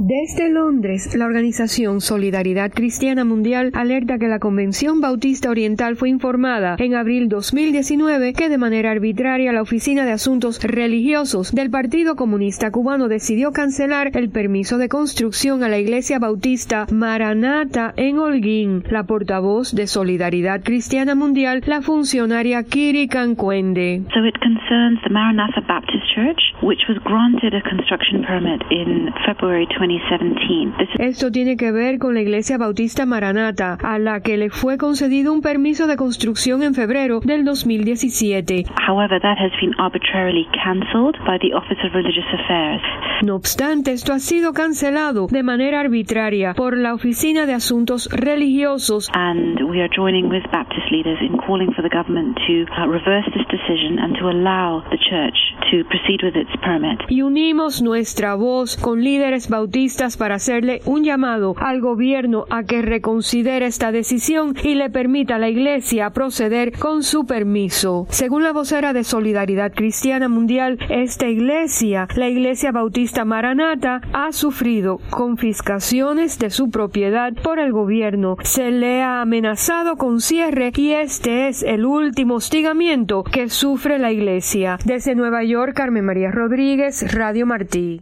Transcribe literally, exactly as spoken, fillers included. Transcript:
Desde Londres, la organización Solidaridad Cristiana Mundial alerta que la Convención Bautista Oriental fue informada en abril dos mil diecinueve que de manera arbitraria la Oficina de Asuntos Religiosos del Partido Comunista Cubano decidió cancelar el permiso de construcción a la Iglesia Bautista Maranata en Holguín. La portavoz de Solidaridad Cristiana Mundial, la funcionaria Kiri Cancuende. So it concerns the Maranatha Baptist Church, which was granted a construction permit in February twenty seventeen. This is... Esto tiene que ver con la Iglesia Bautista Maranata, a la que le fue concedido un permiso de construcción en febrero del dos mil diecisiete. However, that has been arbitrarily cancelled by the Office of Religious Affairs. No obstante, esto ha sido cancelado de manera arbitraria por la Oficina de Asuntos Religiosos. And we are joining with Baptist leaders in calling for the government to uh, reverse this decision and to allow the church to proceed with its permit. Y unimos nuestra voz con líderes bautistas para hacerle un llamado al gobierno a que reconsidere esta decisión y le permita a la Iglesia proceder con su permiso. Según la vocera de Solidaridad Cristiana Mundial, esta iglesia, la Iglesia Bautista Maranata, ha sufrido confiscaciones de su propiedad por el gobierno. Se le ha amenazado con cierre y este es el último hostigamiento que sufre la iglesia. Desde Nueva York, Carmen María Rodríguez, Radio Martí.